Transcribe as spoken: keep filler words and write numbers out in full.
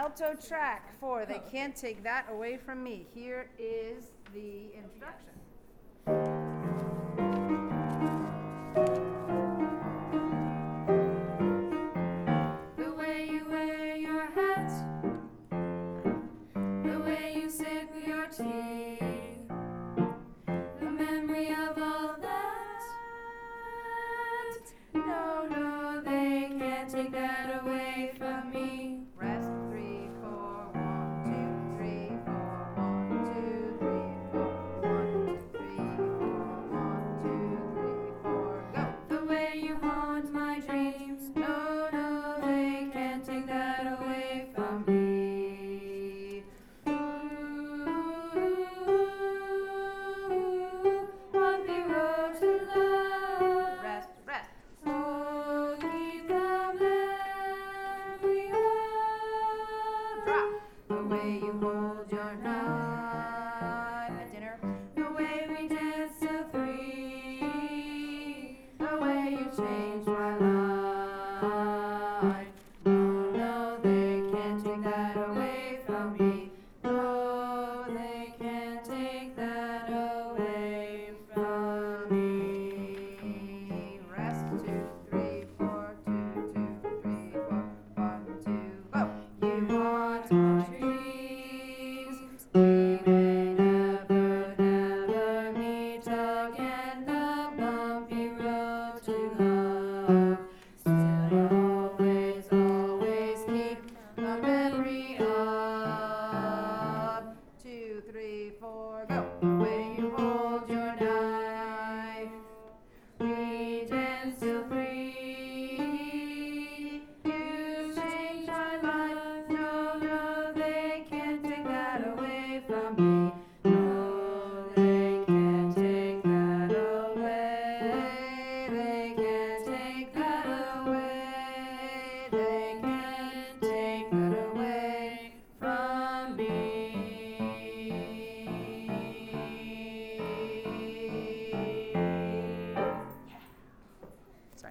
alto track four. They can't take that away from me. Here is the introduction. The way you wear your hat, the way you sip your tea, the memory of all that. No, no, they can't take that away from